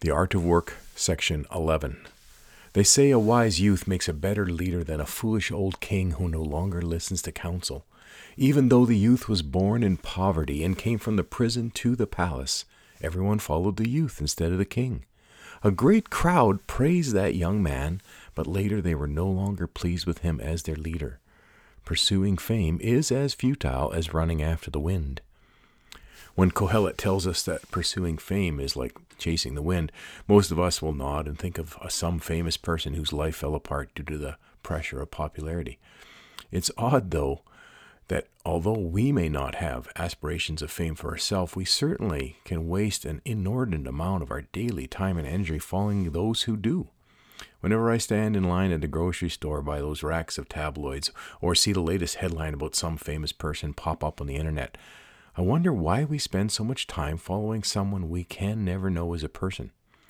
The Art of Work, Section 11. They say a wise youth makes a better leader than a foolish old king who no longer listens to counsel. Even though the youth was born in poverty and came from the prison to the palace, everyone followed the youth instead of the king. A great crowd praised that young man, but later they were no longer pleased with him as their leader. Pursuing fame is as futile as running after the wind. When Kohelet tells us that pursuing fame is like chasing the wind, most of us will nod and think of some famous person whose life fell apart due to the pressure of popularity. It's odd, though, that although we may not have aspirations of fame for ourselves, we certainly can waste an inordinate amount of our daily time and energy following those who do. Whenever I stand in line at the grocery store by those racks of tabloids or see the latest headline about some famous person pop up on the internet, I wonder why we spend so much time following someone we can never know as a person.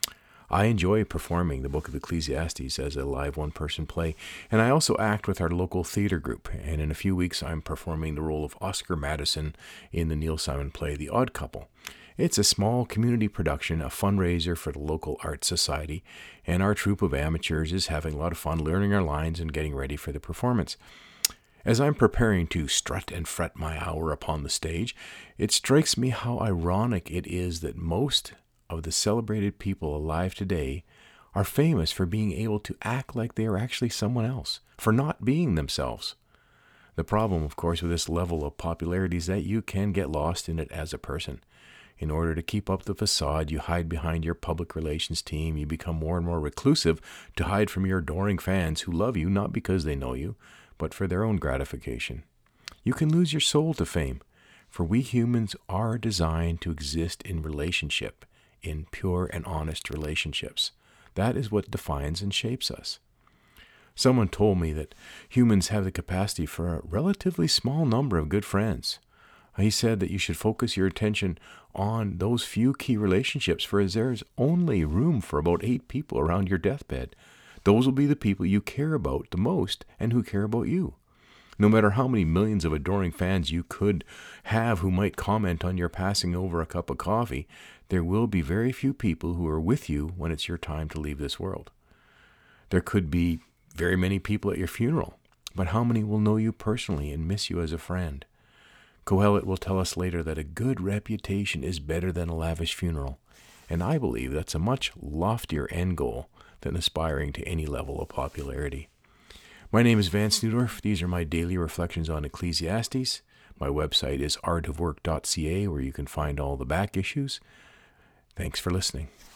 I enjoy performing the Book of Ecclesiastes as a live one-person play, and I also act with our local theater group, and in a few weeks I'm performing the role of Oscar Madison in the Neil Simon play The Odd Couple. It's a small community production, a fundraiser for the local art society, and our troupe of amateurs is having a lot of fun learning our lines and getting ready for the performance. As I'm preparing to strut and fret my hour upon the stage, it strikes me how ironic it is that most of the celebrated people alive today are famous for being able to act like they are actually someone else, for not being themselves. The problem, of course, with this level of popularity is that you can get lost in it as a person. In order to keep up the facade, you hide behind your public relations team. You become more and more reclusive to hide from your adoring fans who love you not because they know you, but for their own gratification. You can lose your soul to fame, for we humans are designed to exist in relationship, in pure and honest relationships. That is what defines and shapes us. Someone told me that humans have the capacity for a relatively small number of good friends. He said that you should focus your attention on those few key relationships, for there's only room for about 8 people around your deathbed. Those will be the people you care about the most and who care about you. No matter how many millions of adoring fans you could have who might comment on your passing over a cup of coffee, there will be very few people who are with you when it's your time to leave this world. There could be very many people at your funeral, but how many will know you personally and miss you as a friend? Kohelet will tell us later that a good reputation is better than a lavish funeral, and I believe that's a much loftier end goal than aspiring to any level of popularity. My name is Vance Neudorf. These are my daily reflections on Ecclesiastes. My website is artofwork.ca, where you can find all the back issues. Thanks for listening.